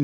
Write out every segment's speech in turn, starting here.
In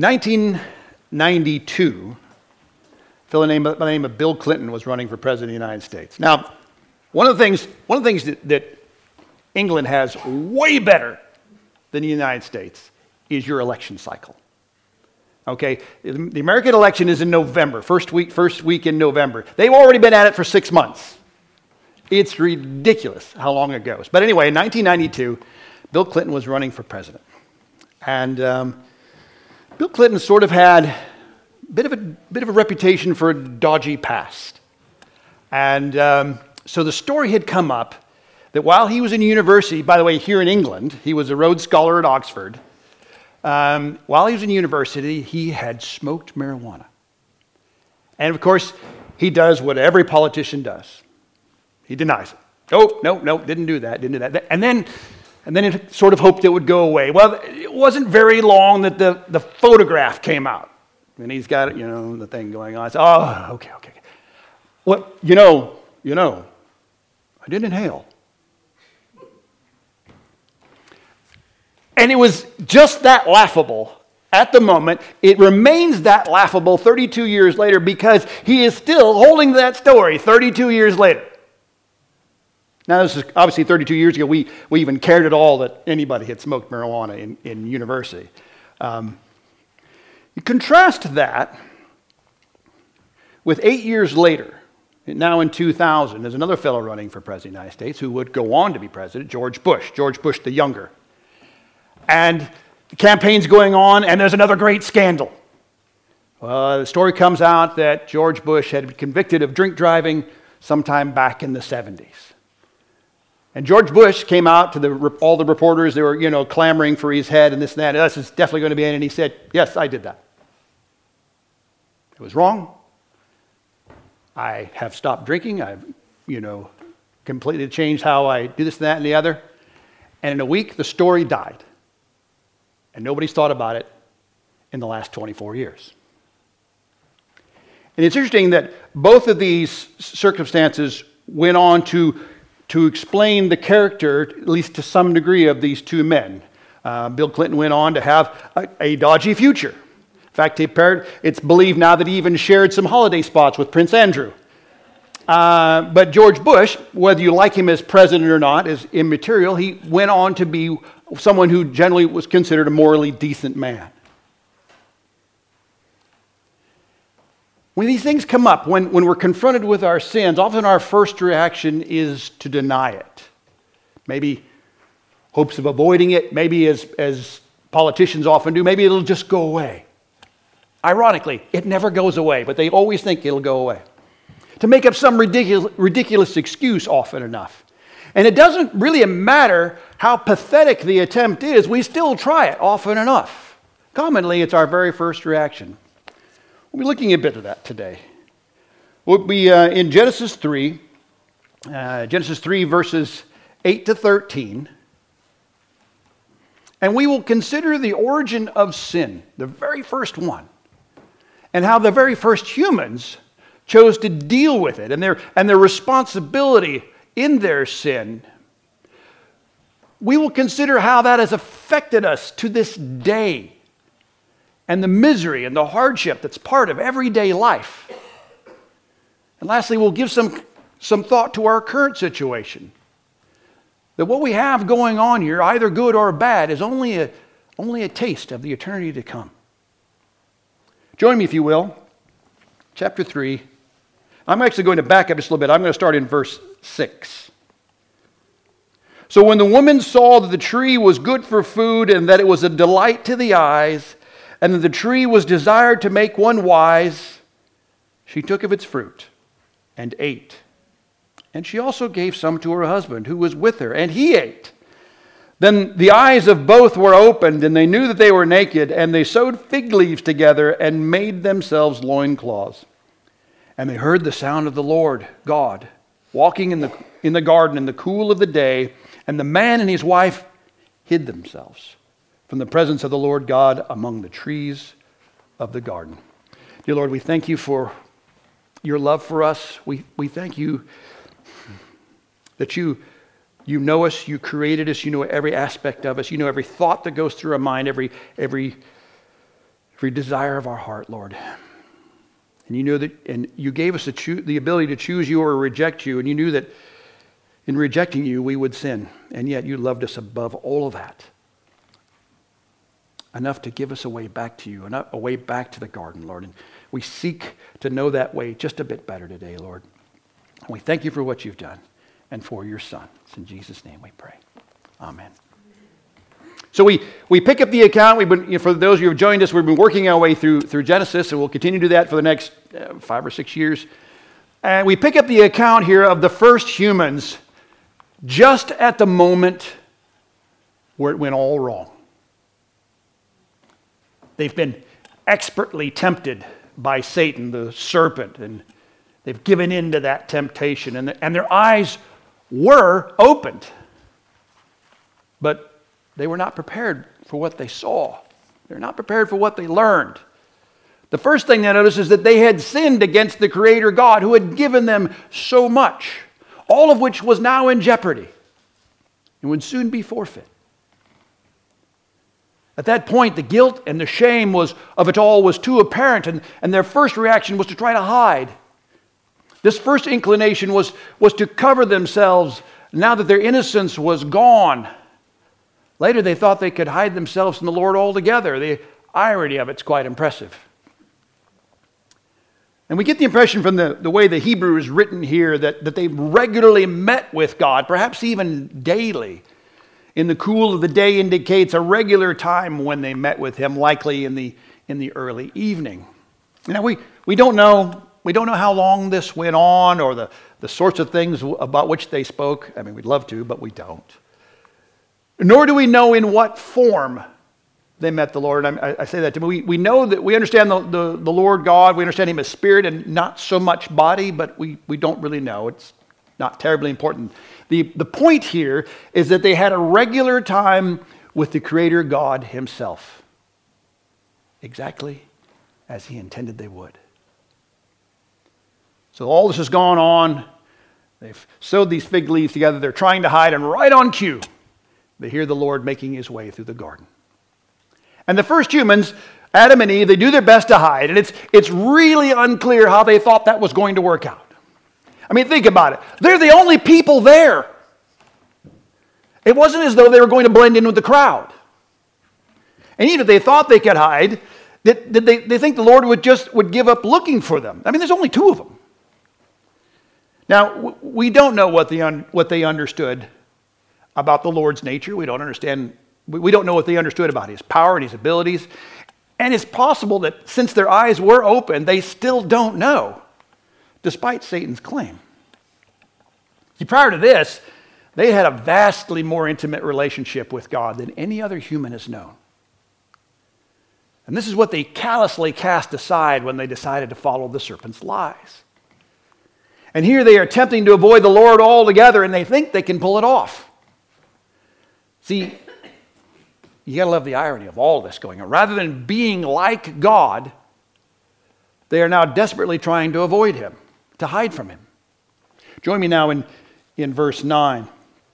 1992, a fellow by the name of Bill Clinton was running for president of the United States. Now, one of the things that England has way better than the United States is your election cycle. Okay, the American election is in November, first week in November. They've already been at it for 6 months. It's ridiculous how long it goes. But anyway, in 1992, Bill Clinton was running for president. And Bill Clinton sort of had a bit of a reputation for a dodgy past. And so the story had come up that while he was in university, by the way, here in England, he was a Rhodes Scholar at Oxford. While he was in university, he had smoked marijuana. And of course, he does what every politician does. He denies it. No, didn't do that. And then it sort of hoped it would go away. Well, it wasn't very long that the photograph came out. And he's got, the thing going on. I said, okay. Well, I didn't inhale. And it was just that laughable at the moment. It remains that laughable 32 years later because he is still holding that story 32 years later. Now, this is obviously 32 years ago. We even cared at all that anybody had smoked marijuana in university. You contrast that with 8 years later, now in 2000, there's another fellow running for president of the United States who would go on to be president, George Bush the younger. And the campaign's going on, and there's another great scandal. The story comes out that George Bush had been convicted of drink driving sometime back in the 70s. And George Bush came out to all the reporters. They were, clamoring for his head and this and that. This is definitely going to be in. And he said, yes, I did that. It was wrong. I have stopped drinking. I've, completely changed how I do this and that and the other. And in a week, the story died. And nobody's thought about it in the last 24 years. And it's interesting that both of these circumstances went on to explain the character, at least to some degree, of these two men. Bill Clinton went on to have a dodgy future. In fact, it's believed now that he even shared some holiday spots with Prince Andrew. But George Bush, whether you like him as president or not, is immaterial. He went on to be someone who generally was considered a morally decent man. When these things come up, when we're confronted with our sins, often our first reaction is to deny it. Maybe hopes of avoiding it, maybe as politicians often do, maybe it'll just go away. Ironically, it never goes away, but they always think it'll go away. To make up some ridiculous excuse often enough. And it doesn't really matter how pathetic the attempt is, we still try it often enough. Commonly, it's our very first reaction. We'll be looking at a bit of that today. We'll be in Genesis 3 verses 8 to 13. And we will consider the origin of sin, the very first one, and how the very first humans chose to deal with it and their responsibility in their sin. We will consider how that has affected us to this day and the misery and the hardship that's part of everyday life. And lastly, we'll give some thought to our current situation. That what we have going on here, either good or bad, is only a taste of the eternity to come. Join me, if you will, chapter 3. I'm actually going to back up just a little bit. I'm going to start in verse 6. So when the woman saw that the tree was good for food and that it was a delight to the eyes and that the tree was desired to make one wise, she took of its fruit and ate. And she also gave some to her husband who was with her, and he ate. Then the eyes of both were opened, and they knew that they were naked, and they sewed fig leaves together and made themselves loincloths. And they heard the sound of the Lord God walking in the garden in the cool of the day, and the man and his wife hid themselves from the presence of the Lord God among the trees of the garden. Dear Lord, we thank you for your love for us. We thank you that you know us, you created us, you know every aspect of us, you know every thought that goes through our mind, every every desire of our heart, Lord. And you know that, and you gave us the ability to choose you or reject you, and you knew that in rejecting you we would sin, and yet you loved us above all of that. Enough to give us a way back to you, a way back to the garden, Lord. And we seek to know that way just a bit better today, Lord. And we thank you for what you've done and for your Son. It's in Jesus' name we pray. Amen. So we pick up the account. We've been, for those of you who have joined us, we've been working our way through Genesis, and we'll continue to do that for the next 5 or 6 years. And we pick up the account here of the first humans just at the moment where it went all wrong. They've been expertly tempted by Satan, the serpent, and they've given in to that temptation, and their eyes were opened. But they were not prepared for what they saw. They're not prepared for what they learned. The first thing they noticed is that they had sinned against the Creator God who had given them so much, all of which was now in jeopardy and would soon be forfeit. At that point, the guilt and the shame of it all was too apparent, and their first reaction was to try to hide. This first inclination was to cover themselves now that their innocence was gone. Later, they thought they could hide themselves from the Lord altogether. The irony of it's quite impressive. And we get the impression from the way the Hebrew is written here that they regularly met with God, perhaps even daily. In the cool of the day indicates a regular time when they met with him, likely in the early evening. Now we don't know how long this went on or the sorts of things about which they spoke. I mean, we'd love to, but we don't. Nor do we know in what form they met the Lord. I say that to me. We know that we understand the Lord God. We understand him as spirit and not so much body, but we don't really know. It's not terribly important. The point here is that they had a regular time with the Creator God himself, exactly as he intended they would. So all this has gone on. They've sewed these fig leaves together. They're trying to hide, and right on cue, they hear the Lord making his way through the garden. And the first humans, Adam and Eve, they do their best to hide, and it's really unclear how they thought that was going to work out. I mean, think about it. They're the only people there. It wasn't as though they were going to blend in with the crowd. And even if they thought they could hide, did they think the Lord would give up looking for them? I mean, there's only 2 of them. Now, we don't know what they understood about the Lord's nature. We don't know what they understood about his power and his abilities. And it's possible that since their eyes were open, they still don't know, despite Satan's claim. See, prior to this, they had a vastly more intimate relationship with God than any other human has known. And this is what they callously cast aside when they decided to follow the serpent's lies. And here they are attempting to avoid the Lord altogether, and they think they can pull it off. See, you got to love the irony of all this going on. Rather than being like God, they are now desperately trying to avoid him, to hide from him. Join me now in verse 9.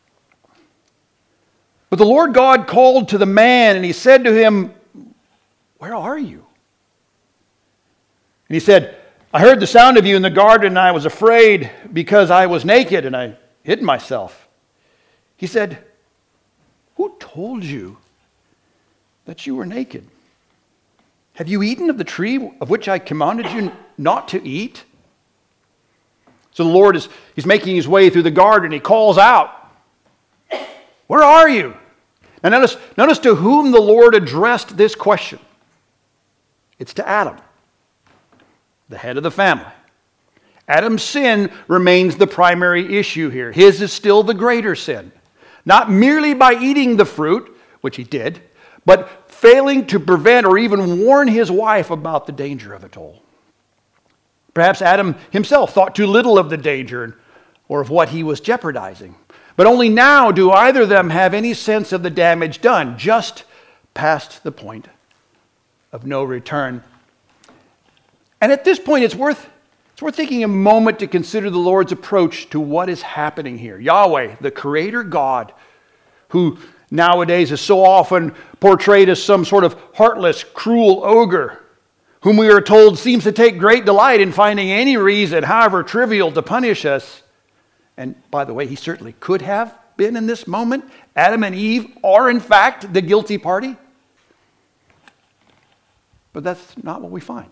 But the Lord God called to the man, and he said to him, "Where are you?" And he said, "I heard the sound of you in the garden, and I was afraid because I was naked, and I hid myself." He said, "Who told you that you were naked? Have you eaten of the tree of which I commanded you not to eat?" So the Lord he's making his way through the garden. He calls out, "Where are you?" Now notice to whom the Lord addressed this question. It's to Adam, the head of the family. Adam's sin remains the primary issue here. His is still the greater sin. Not merely by eating the fruit, which he did, but failing to prevent or even warn his wife about the danger of it all. Perhaps Adam himself thought too little of the danger or of what he was jeopardizing. But only now do either of them have any sense of the damage done, just past the point of no return. And at this point, it's worth taking a moment to consider the Lord's approach to what is happening here. Yahweh, the Creator God, who nowadays is so often portrayed as some sort of heartless, cruel ogre, whom we are told seems to take great delight in finding any reason, however trivial, to punish us. And by the way, he certainly could have been in this moment. Adam and Eve are, in fact, the guilty party. But that's not what we find.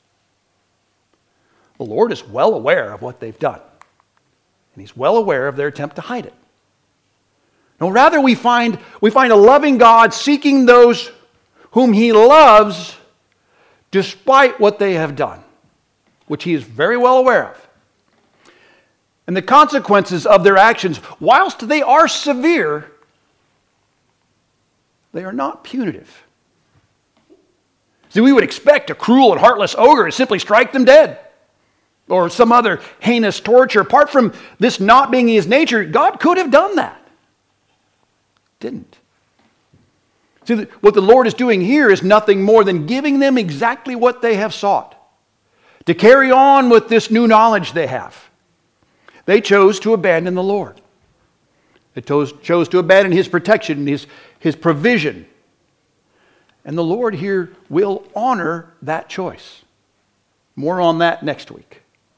The Lord is well aware of what they've done. And he's well aware of their attempt to hide it. No, rather we find a loving God seeking those whom he loves despite what they have done, which he is very well aware of. And the consequences of their actions, whilst they are severe, they are not punitive. See, we would expect a cruel and heartless ogre to simply strike them dead, or some other heinous torture. Apart from this not being his nature, God could have done that. Didn't. See, what the Lord is doing here is nothing more than giving them exactly what they have sought, to carry on with this new knowledge they have. They chose to abandon the Lord. They chose to abandon his protection, his provision. And the Lord here will honor that choice. More on that next week.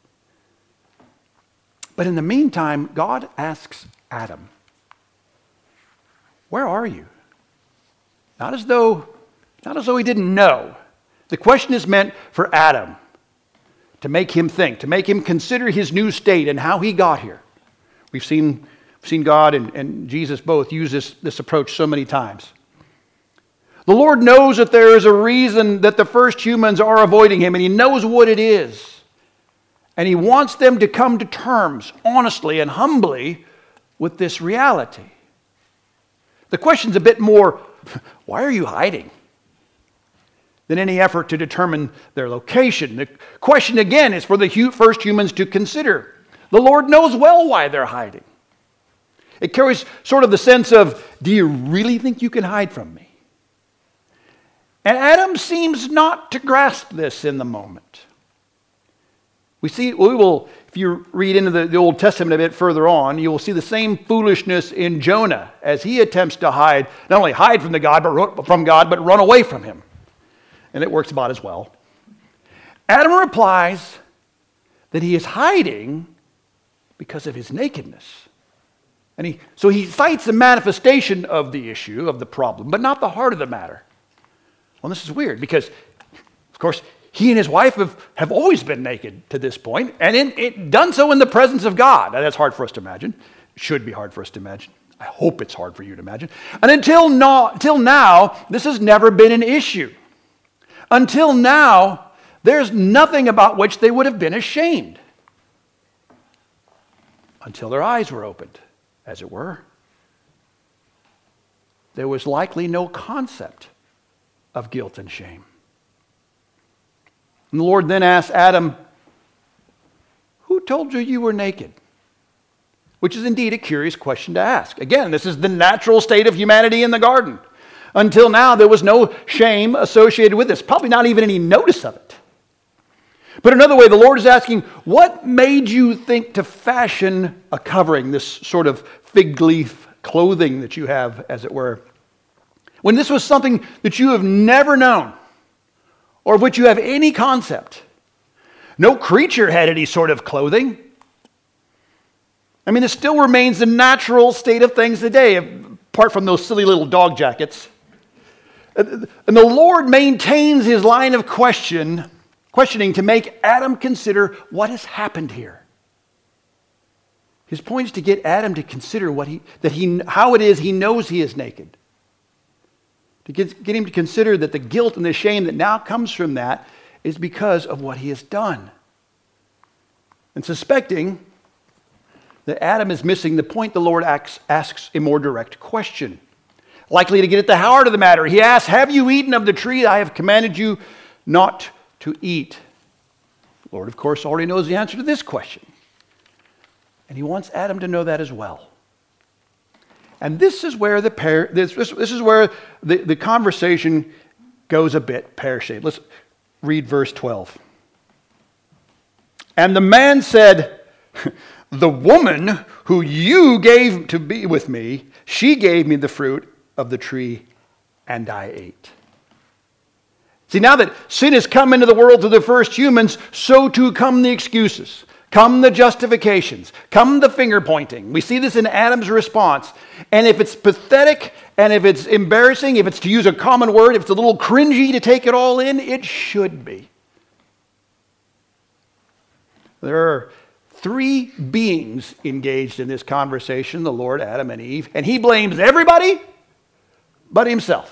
But in the meantime, God asks Adam, where are you? Not as though he didn't know. The question is meant for Adam, to make him think, to make him consider his new state and how he got here. We've seen God and Jesus both use this approach so many times. The Lord knows that there is a reason that the first humans are avoiding him, and he knows what it is. And he wants them to come to terms, honestly and humbly, with this reality. The question's a bit more, why are you hiding? Than any effort to determine their location. The question again is for the first humans to consider. The Lord knows well why they're hiding. It carries sort of the sense of, do you really think you can hide from me? And Adam seems not to grasp this in the moment. If you read into the Old Testament a bit further on, you will see the same foolishness in Jonah as he attempts to hide, not only hide from God, but run away from him. And it works about as well. Adam replies that he is hiding because of his nakedness. So he cites the manifestation of the issue, of the problem, but not the heart of the matter. Well, this is weird because, of course, he and his wife have always been naked to this point, and done so in the presence of God. Now, that's hard for us to imagine. It should be hard for us to imagine. I hope it's hard for you to imagine. And until now, this has never been an issue. Until now, there's nothing about which they would have been ashamed. Until their eyes were opened, as it were. There was likely no concept of guilt and shame. And the Lord then asked Adam, who told you you were naked? Which is indeed a curious question to ask. Again, this is the natural state of humanity in the garden. Until now, there was no shame associated with this, probably not even any notice of it. But another way, the Lord is asking, what made you think to fashion a covering, this sort of fig leaf clothing that you have, as it were, when this was something that you have never known, or of which you have any concept? No creature had any sort of clothing. I mean, it still remains the natural state of things today, apart from those silly little dog jackets. And the Lord maintains his line of questioning to make Adam consider what has happened here. His point is to get Adam to consider how it is he knows he is naked. To get him to consider that the guilt and the shame that now comes from that is because of what he has done. And suspecting that Adam is missing the point, the Lord asks a more direct question. Likely to get at the heart of the matter. He asks, have you eaten of the tree I have commanded you not to eat? The Lord, of course, already knows the answer to this question. And he wants Adam to know that as well. And this is where the conversation goes a bit pear-shaped. Let's read verse 12. And the man said, the woman who you gave to be with me, she gave me the fruit of the tree, and I ate. See, now that sin has come into the world through the first humans, so too come the excuses, come the justifications, come the finger pointing. We see this in Adam's response. And if it's pathetic, and if it's embarrassing, if it's, to use a common word, if it's a little cringy to take it all in, it should be. There are three beings engaged in this conversation, the Lord, Adam, and Eve, and he blames everybody but himself.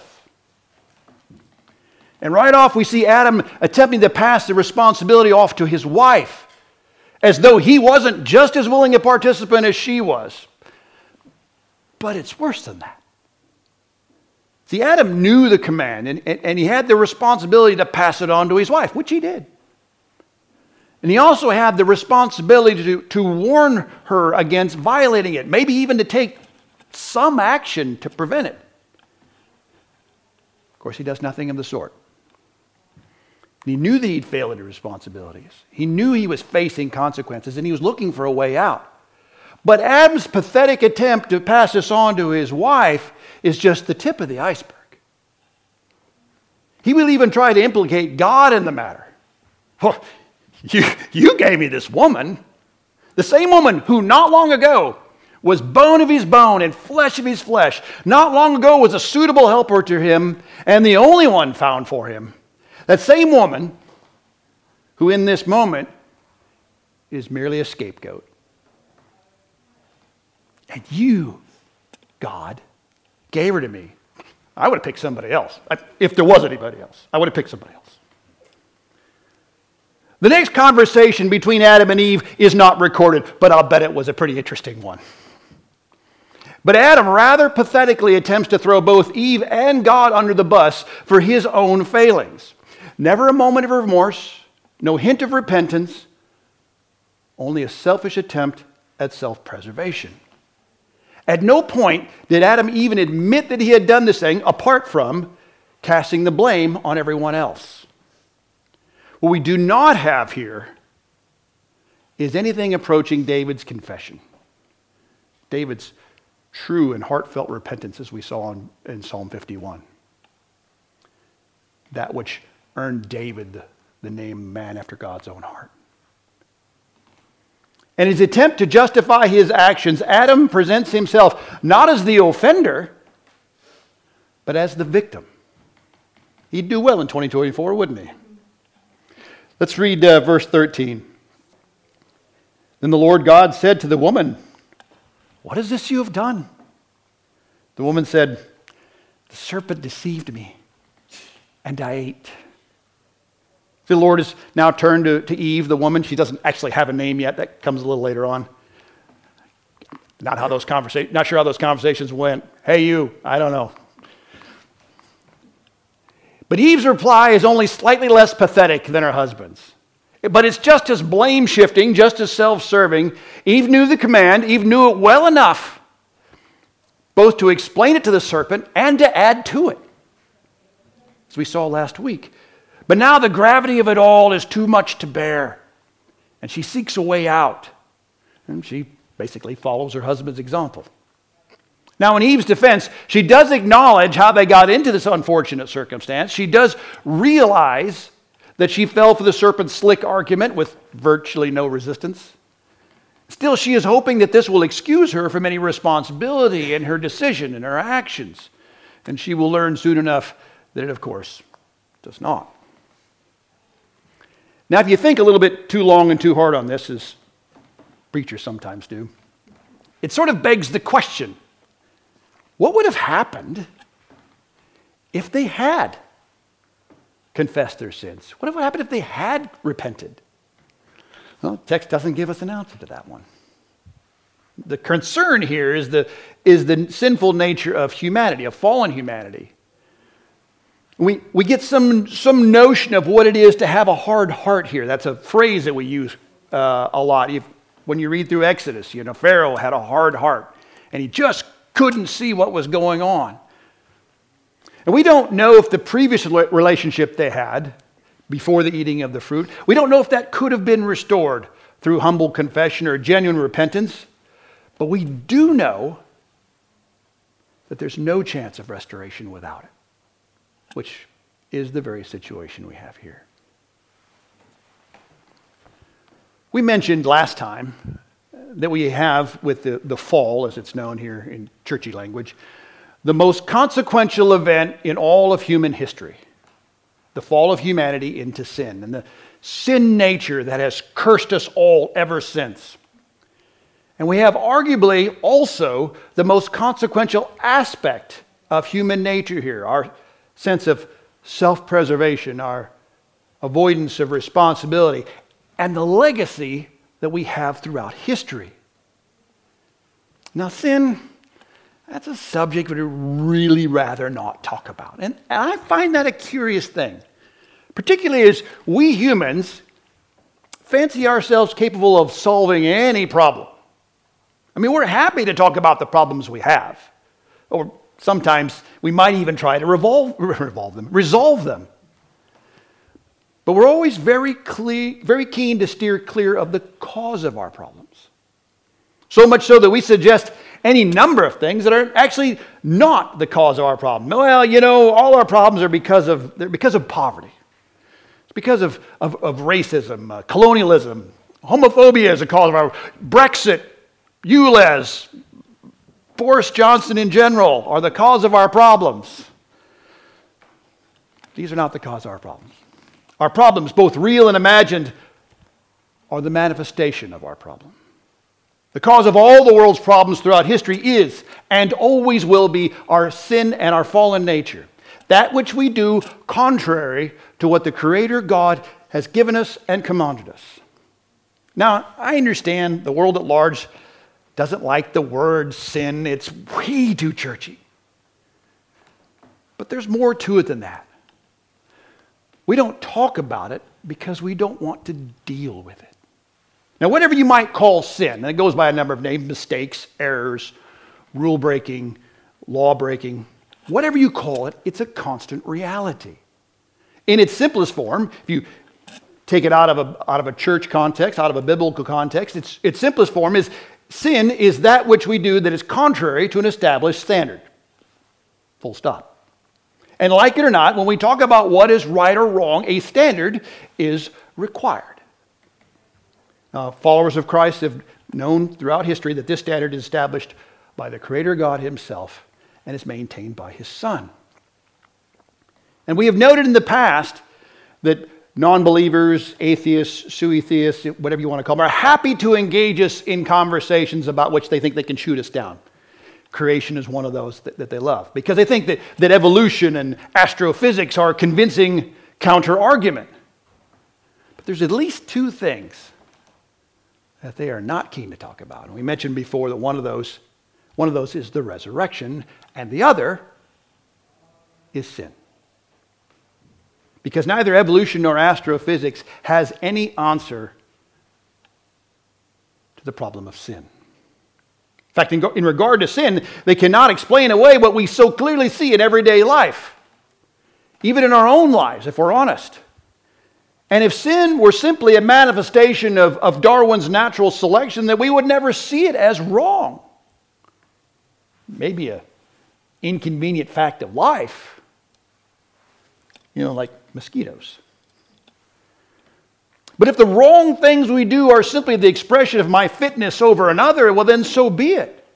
And right off, we see Adam attempting to pass the responsibility off to his wife, as though he wasn't just as willing a participant as she was. But it's worse than that. See, Adam knew the command, and he had the responsibility to pass it on to his wife, which he did. And he also had the responsibility to warn her against violating it, maybe even to take some action to prevent it. Of course, he does nothing of the sort. He knew that he'd failed in his responsibilities. He knew he was facing consequences, and he was looking for a way out. But Adam's pathetic attempt to pass this on to his wife is just the tip of the iceberg. He will even try to implicate God in the matter. Well, you gave me this woman, the same woman who not long ago was bone of his bone and flesh of his flesh, not long ago was a suitable helper to him and the only one found for him. That same woman who in this moment is merely a scapegoat. And you, God, gave her to me. I would have picked somebody else. If there was anybody else, I would have picked somebody else. The next conversation between Adam and Eve is not recorded, but I'll bet it was a pretty interesting one. But Adam rather pathetically attempts to throw both Eve and God under the bus for his own failings. Never a moment of remorse, no hint of repentance, only a selfish attempt at self-preservation. At no point did Adam even admit that he had done this thing, apart from casting the blame on everyone else. What we do not have here is anything approaching David's confession. David's true and heartfelt repentance, as we saw in Psalm 51. That which earned David the name man after God's own heart. In his attempt to justify his actions, Adam presents himself not as the offender, but as the victim. He'd do well in 2024, wouldn't he? Let's read verse 13. Then the Lord God said to the woman, "What is this you have done?" The woman said, "The serpent deceived me, and I ate." The Lord has now turned to Eve, the woman. She doesn't actually have a name yet. That comes a little later on. Not sure how those conversations went. Hey, you, I don't know. But Eve's reply is only slightly less pathetic than her husband's. But it's just as blame-shifting, just as self-serving. Eve knew the command. Eve knew it well enough both to explain it to the serpent and to add to it, as we saw last week. But now the gravity of it all is too much to bear, and she seeks a way out. And she basically follows her husband's example. Now, in Eve's defense, she does acknowledge how they got into this unfortunate circumstance. She does realize that she fell for the serpent's slick argument with virtually no resistance. Still, she is hoping that this will excuse her from any responsibility in her decision and her actions. And she will learn soon enough that it, of course, does not. Now, if you think a little bit too long and too hard on this, as preachers sometimes do, it sort of begs the question, what would have happened if they had confessed their sins? What would have happened if they had repented? Well, the text doesn't give us an answer to that one. The concern here is the sinful nature of humanity, of fallen humanity. We get some notion of what it is to have a hard heart here. That's a phrase that we use a lot. When you read through Exodus, Pharaoh had a hard heart, and he just couldn't see what was going on. And we don't know if the previous relationship they had before the eating of the fruit, we don't know if that could have been restored through humble confession or genuine repentance, but we do know that there's no chance of restoration without it, which is the very situation we have here. We mentioned last time that we have with the fall, as it's known here in churchy language, the most consequential event in all of human history. The fall of humanity into sin and the sin nature that has cursed us all ever since. And we have arguably also the most consequential aspect of human nature here, our sense of self-preservation, our avoidance of responsibility, and the legacy that we have throughout history. Now, sin, that's a subject we'd really rather not talk about. And I find that a curious thing, particularly as we humans fancy ourselves capable of solving any problem. I mean, we're happy to talk about the problems we have. Or sometimes we might even try to resolve them. But we're always very keen to steer clear of the cause of our problems. So much so that we suggest any number of things that are actually not the cause of our problem. Well, you know, all our problems are because of poverty. It's because of racism, colonialism, homophobia is a cause of our Brexit, ULEZ, Boris Johnson in general are the cause of our problems. These are not the cause of our problems. Our problems, both real and imagined, are the manifestation of our problem. The cause of all the world's problems throughout history is and always will be our sin and our fallen nature. That which we do contrary to what the Creator God has given us and commanded us. Now, I understand the world at large doesn't like the word sin. It's way too churchy. But there's more to it than that. We don't talk about it because we don't want to deal with it. Now, whatever you might call sin, and it goes by a number of names, mistakes, errors, rule breaking, law breaking, whatever you call it, it's a constant reality. In its simplest form, if you take it out of a church context, out of a biblical context, its simplest form is sin is that which we do that is contrary to an established standard. Full stop. And like it or not, when we talk about what is right or wrong, a standard is required. Followers of Christ have known throughout history that this standard is established by the Creator God Himself and is maintained by His Son. And we have noted in the past that non-believers, atheists, sui-theists, whatever you want to call them, are happy to engage us in conversations about which they think they can shoot us down. Creation is one of those that they love because they think that evolution and astrophysics are a convincing counter-argument. But there's at least two things that they are not keen to talk about. And we mentioned before that one of those is the resurrection, and the other is sin. Because neither evolution nor astrophysics has any answer to the problem of sin. In fact, in regard to sin, they cannot explain away what we so clearly see in everyday life, even in our own lives, if we're honest. And if sin were simply a manifestation of Darwin's natural selection, then we would never see it as wrong. Maybe an inconvenient fact of life, like mosquitoes. But if the wrong things we do are simply the expression of my fitness over another, well then so be it.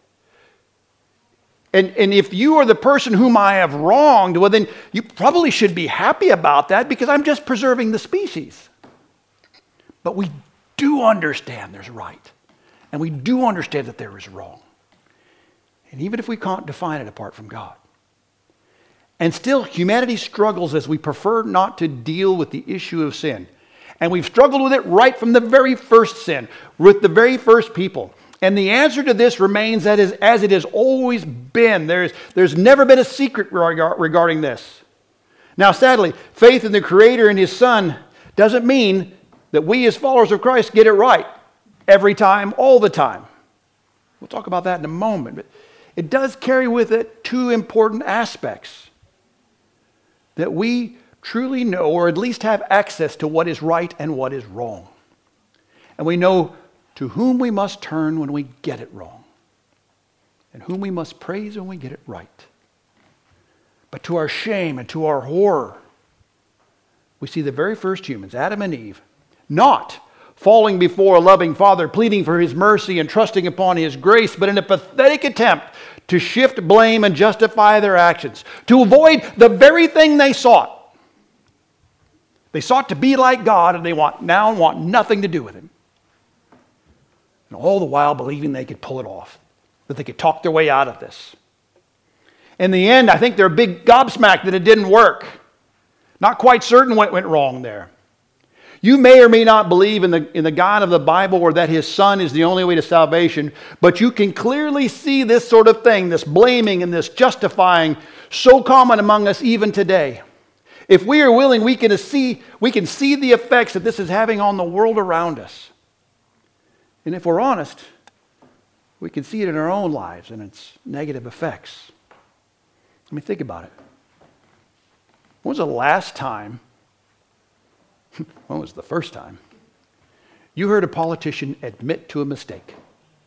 And if you are the person whom I have wronged, well then you probably should be happy about that because I'm just preserving the species. But we do understand there's right. And we do understand that there is wrong. And even if we can't define it apart from God. And still, humanity struggles as we prefer not to deal with the issue of sin. And we've struggled with it right from the very first sin, with the very first people. And the answer to this remains as it has always been. There's never been a secret regarding this. Now, sadly, faith in the Creator and His Son doesn't mean that we as followers of Christ get it right every time, all the time. We'll talk about that in a moment. But it does carry with it two important aspects. That we truly know, or at least have access to what is right and what is wrong. And we know to whom we must turn when we get it wrong, and whom we must praise when we get it right. But to our shame and to our horror, we see the very first humans, Adam and Eve, not falling before a loving Father, pleading for His mercy and trusting upon His grace, but in a pathetic attempt to shift blame and justify their actions, to avoid the very thing they sought. They sought to be like God, and they want nothing to do with Him. And all the while believing they could pull it off, that they could talk their way out of this. In the end, I think they're a big gobsmacked that it didn't work. Not quite certain what went wrong there. You may or may not believe in the God of the Bible or that His Son is the only way to salvation, but you can clearly see this sort of thing, this blaming and this justifying, so common among us even today. If we are willing, we can see the effects that this is having on the world around us. And if we're honest, we can see it in our own lives and its negative effects. Let me think about it. When was the last time, when was the first time, you heard a politician admit to a mistake? When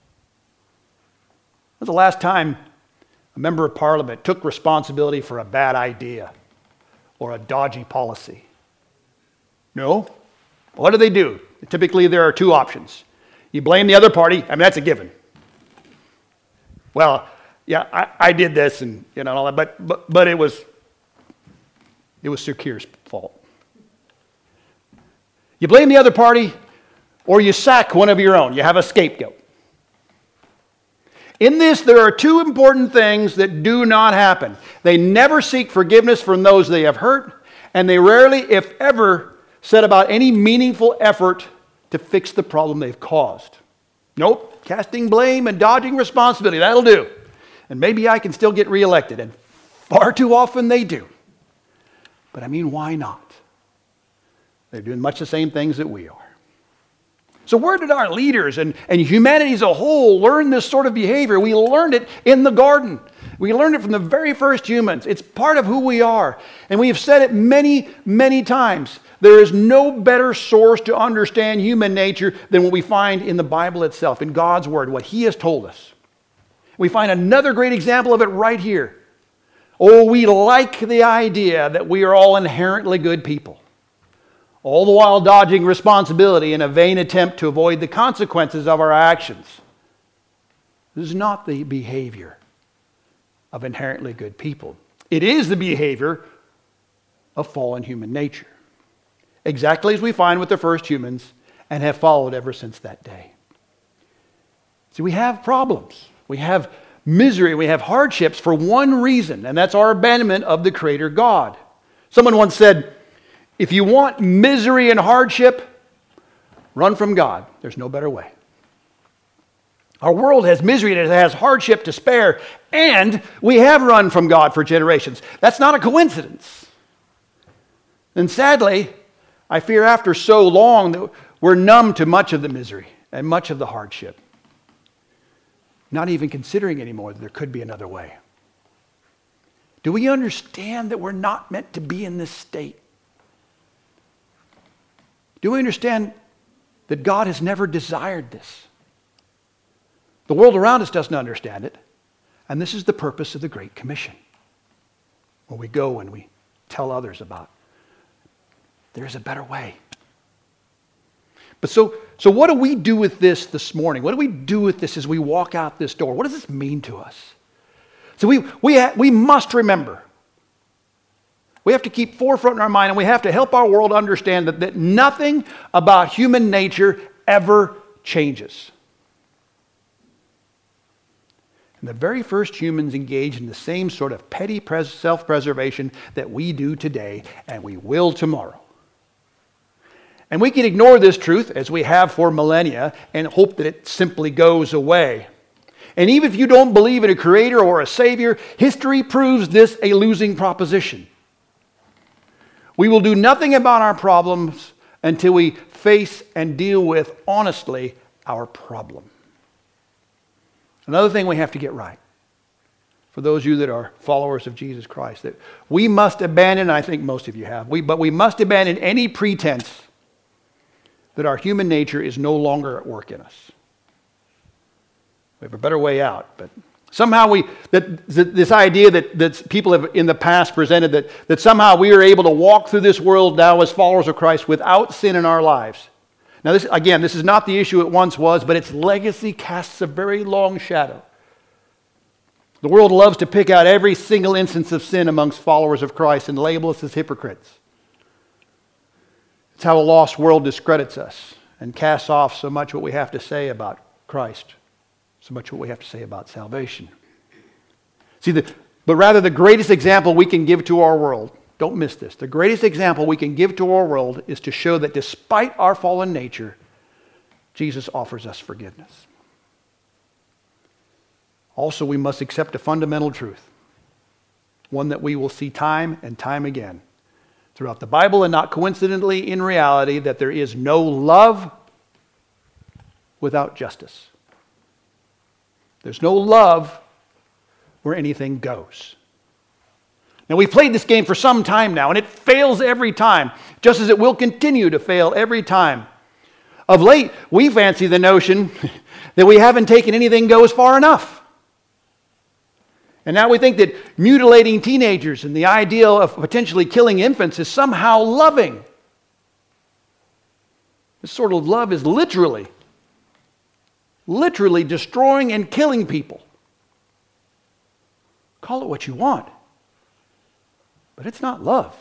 was the last time a member of parliament took responsibility for a bad idea or a dodgy policy? No? What do? Typically there are two options. You blame the other party, that's a given. Well, yeah, I did this and all that, but it was Sir Keir's fault. You blame the other party, or you sack one of your own. You have a scapegoat. In this, there are two important things that do not happen. They never seek forgiveness from those they have hurt, and they rarely, if ever, set about any meaningful effort to fix the problem they've caused. Nope, casting blame and dodging responsibility, that'll do. And maybe I can still get reelected, and far too often they do. But why not? They're doing much the same things that we are. So where did our leaders and humanity as a whole learn this sort of behavior? We learned it in the garden. We learned it from the very first humans. It's part of who we are. And we have said it many, many times. There is no better source to understand human nature than what we find in the Bible itself, in God's Word, what He has told us. We find another great example of it right here. Oh, we like the idea that we are all inherently good people, all the while dodging responsibility in a vain attempt to avoid the consequences of our actions. This is not the behavior of inherently good people. It is the behavior of fallen human nature, exactly as we find with the first humans and have followed ever since that day. See, we have problems. We have misery. We have hardships for one reason, and that's our abandonment of the Creator God. Someone once said, if you want misery and hardship, run from God. There's no better way. Our world has misery and it has hardship to spare, and we have run from God for generations. That's not a coincidence. And sadly, I fear after so long that we're numb to much of the misery and much of the hardship, not even considering anymore that there could be another way. Do we understand that we're not meant to be in this state? Do we understand that God has never desired this? The world around us doesn't understand it, and this is the purpose of the Great Commission. When we go and we tell others about there's a better way. But so what do we do with this morning? What do we do with this as we walk out this door? What does this mean to us? So we must remember. We have to keep forefront in our mind, and we have to help our world understand that nothing about human nature ever changes. And the very first humans engaged in the same sort of petty self-preservation that we do today, and we will tomorrow. And we can ignore this truth, as we have for millennia, and hope that it simply goes away. And even if you don't believe in a creator or a savior, history proves this a losing proposition. We will do nothing about our problems until we face and deal with, honestly, our problem. Another thing we have to get right, for those of you that are followers of Jesus Christ, that we must abandon, and I think most of you have, but we must abandon any pretense that our human nature is no longer at work in us. We have a better way out, but Somehow this idea that people have in the past presented that somehow we are able to walk through this world now as followers of Christ without sin in our lives. Now this is not the issue it once was, but its legacy casts a very long shadow. The world loves to pick out every single instance of sin amongst followers of Christ and label us as hypocrites. It's how a lost world discredits us and casts off so much what we have to say about Christ. So much what we have to say about salvation. But rather the greatest example we can give to our world, don't miss this, the greatest example we can give to our world is to show that despite our fallen nature, Jesus offers us forgiveness. Also, we must accept a fundamental truth, one that we will see time and time again throughout the Bible and not coincidentally in reality, that there is no love without justice. There's no love where anything goes. Now, we've played this game for some time now, and it fails every time, just as it will continue to fail every time. Of late, we fancy the notion that we haven't taken anything goes far enough. And now we think that mutilating teenagers and the ideal of potentially killing infants is somehow loving. This sort of love is literally destroying and killing people. Call it what you want, but it's not love.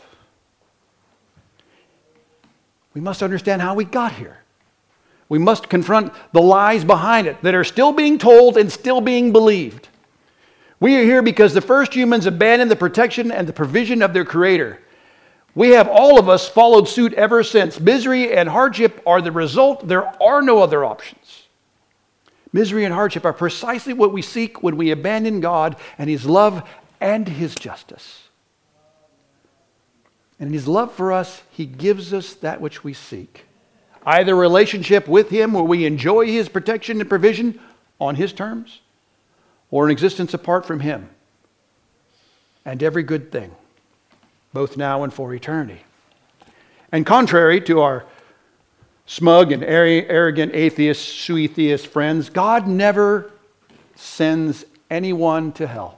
We must understand how we got here. We must confront the lies behind it that are still being told and still being believed. We are here because the first humans abandoned the protection and the provision of their Creator. We have, all of us, followed suit ever since. Misery and hardship are the result. There are no other options. Misery and hardship are precisely what we seek when we abandon God and His love and His justice. And in His love for us, He gives us that which we seek. Either a relationship with Him where we enjoy His protection and provision on His terms, or an existence apart from Him and every good thing, both now and for eternity. And contrary to our smug and arrogant atheist, sui theist friends, God never sends anyone to hell.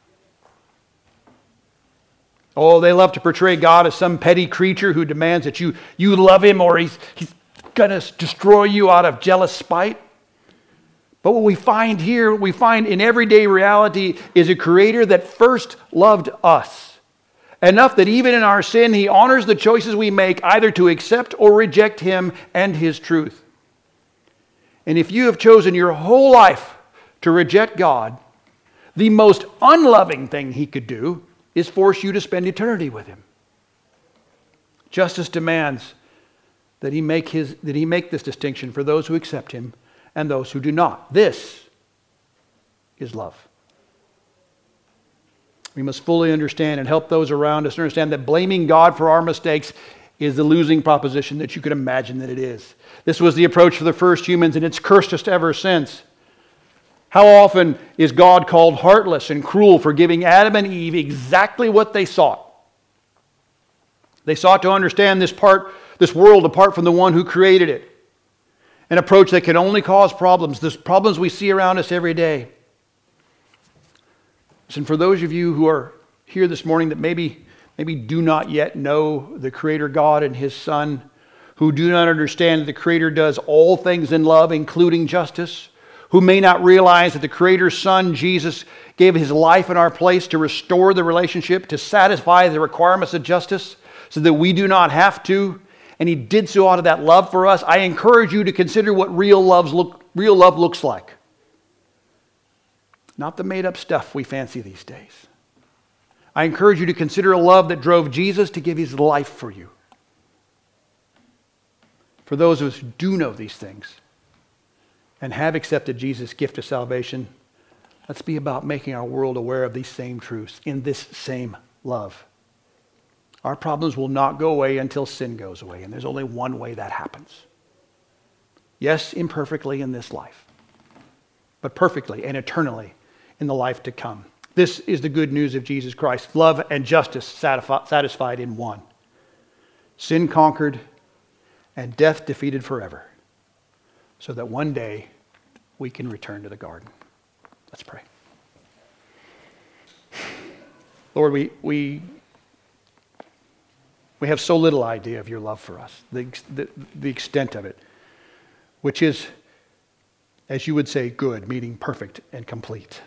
Oh, they love to portray God as some petty creature who demands that you love Him or He's going to destroy you out of jealous spite. But what we find here, what we find in everyday reality, is a Creator that first loved us. Enough that even in our sin, He honors the choices we make, either to accept or reject Him and His truth. And if you have chosen your whole life to reject God, the most unloving thing He could do is force you to spend eternity with Him. Justice demands that He make this distinction for those who accept Him and those who do not. This is love. We must fully understand and help those around us understand that blaming God for our mistakes is the losing proposition that you could imagine that it is. This was the approach for the first humans, and it's cursed us ever since. How often is God called heartless and cruel for giving Adam and Eve exactly what they sought? They sought to understand this world apart from the one who created it. An approach that can only cause problems, the problems we see around us every day. And for those of you who are here this morning that maybe do not yet know the Creator God and His Son, who do not understand that the Creator does all things in love, including justice, who may not realize that the Creator's Son, Jesus, gave His life in our place to restore the relationship, to satisfy the requirements of justice, so that we do not have to, and He did so out of that love for us. I encourage you to consider what real love looks like. Not the made-up stuff we fancy these days. I encourage you to consider a love that drove Jesus to give His life for you. For those of us who do know these things and have accepted Jesus' gift of salvation, let's be about making our world aware of these same truths in this same love. Our problems will not go away until sin goes away, and there's only one way that happens. Yes, imperfectly in this life, but perfectly and eternally in the life to come. This is the good news of Jesus Christ. Love and justice satisfied in one. Sin conquered and death defeated forever, so that one day we can return to the garden. Let's pray. Lord, we have so little idea of your love for us, the extent of it, which is, as you would say, good, meaning perfect and complete.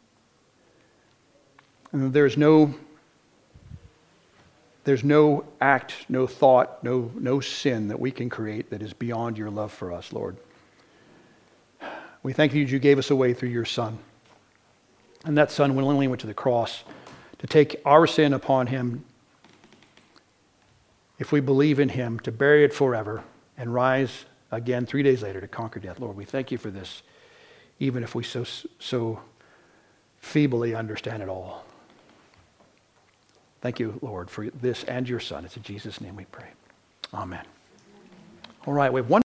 And there's no act, no thought, no sin that we can create that is beyond your love for us, Lord. We thank you that you gave us a way through your Son. And that Son willingly went to the cross to take our sin upon him, if we believe in him, to bury it forever and rise again 3 days later to conquer death. Lord, we thank you for this, even if we so feebly understand it all. Thank you, Lord, for this and your Son. It's in Jesus' name we pray. Amen. All right, we have one